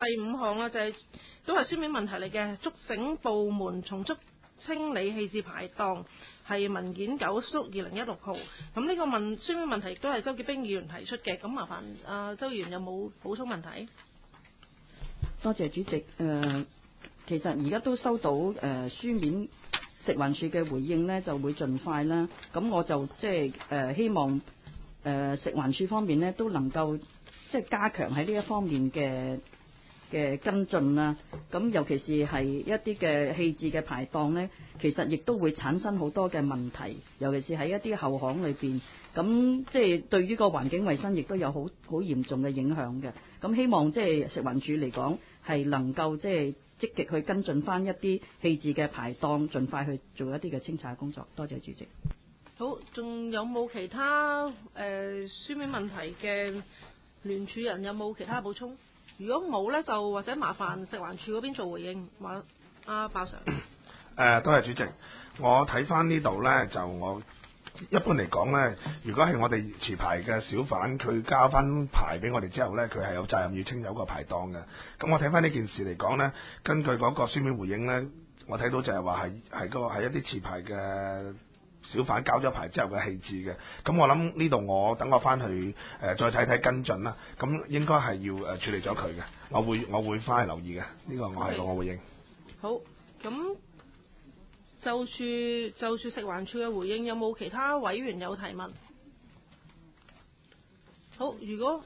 第5項啦，就係都係書面問題嚟嘅，促請部門從速清理棄置排檔，係文件9/2016號。咁呢個書面問題亦都係周潔冰議員提出嘅，咁麻煩周議員有冇補充問題？ 多謝主席。其實而家都收到書面食環署嘅回應呢，就會盡快啦。咁我就希望食環署方面呢都能夠加強喺呢一方面嘅跟進啦。咁尤其是係一啲嘅棄置嘅排檔呢，其實亦都會產生好多嘅問題，尤其是喺一啲後巷裏邊。咁對於個環境衛生亦都有好嚴重嘅影響嘅。咁希望食環署嚟講係能夠積極去跟進翻一啲棄置嘅排檔，盡快去做一啲嘅清拆工作。多謝主席。 好，仲有冇其他書面問題嘅聯署人有冇其他補充？如果冇呢，就或者麻煩食環署嗰邊做回應。鮑 Sir。 多謝主席。我睇翻呢度呢，就我一般嚟講呢，如果係我哋持牌嘅小販，佢交翻牌俾我哋之後呢，佢係有責任要清走個排檔嘅。咁我睇翻呢件事嚟講呢，根據嗰個書面回應呢，我睇到就係話係一啲持牌嘅小販交咗牌之後嘅棄置嘅。咁我諗呢度等我翻去再睇睇跟進啦。咁應該係要處理咗佢嘅。我會翻去留意嘅。呢個我係我回應。 好，咁就住食環署嘅回應，有冇其他委員有提問？好，如果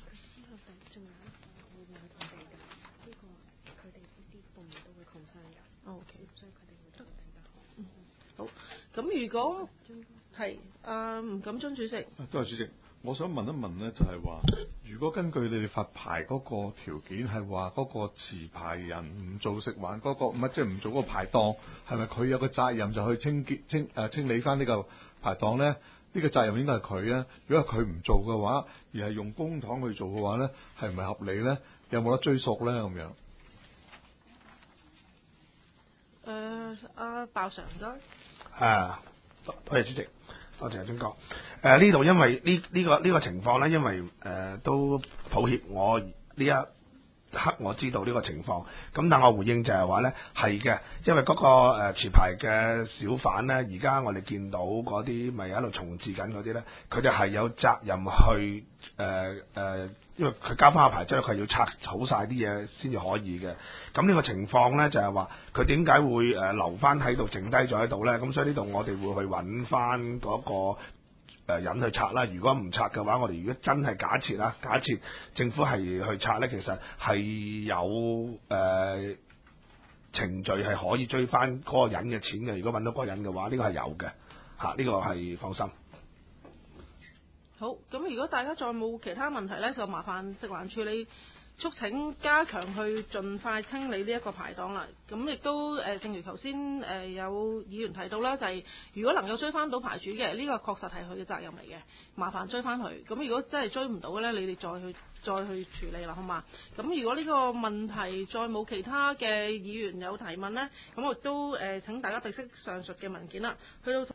好，咁如果係吳錦津主席。 多謝主席，我想問一問呢，就係話，如果根據你哋發牌嗰個條件係話嗰個持牌人唔做食環嗰個，唔做嗰個排檔，係咪佢有個責任就去清理翻呢個排檔呢？呢個責任應該係佢啊。如果係佢唔做嘅話，而係用公帑去做嘅話呢，係唔係合理呢？有冇得追溯呢？咁樣？ 鮑 Sir 唔該。 多謝主席，多謝阿尊哥。呢度因為呢個情況呢，因為都抱歉，我呢一刻我知道呢個情況。咁但我回應就係話呢，係嘅，因為嗰個持牌嘅小販呢，而家我哋見到嗰啲咪喺度重置緊嗰啲呢，佢就係有責任去因為佢交翻個牌之後，佢要拆好晒啲嘢先至可以嘅。咁呢個情況呢，就係話佢點解會留翻喺度，剩低咗喺度呢？咁所以呢度我哋會去揾翻嗰個人去拆啦。如果唔拆嘅話，我哋如果真係假設政府係去拆呢，其實係有程序係可以追翻嗰個人嘅錢嘅。如果揾到嗰個人嘅話，呢個係有嘅呢個係放心。 好，咁如果大家再冇其他問題呢，就麻煩食環署你促請加強去盡快清理呢一個排檔啦。咁亦都正如頭先有議員提到啦，就係如果能夠追翻到牌主嘅，呢個確實係佢嘅責任嚟嘅，麻煩追翻佢。咁如果真係追唔到嘅呢，你哋再去處理啦，好嘛？咁如果呢個問題再冇其他嘅議員有提問呢，咁我亦都請大家備悉上述嘅文件啦，去到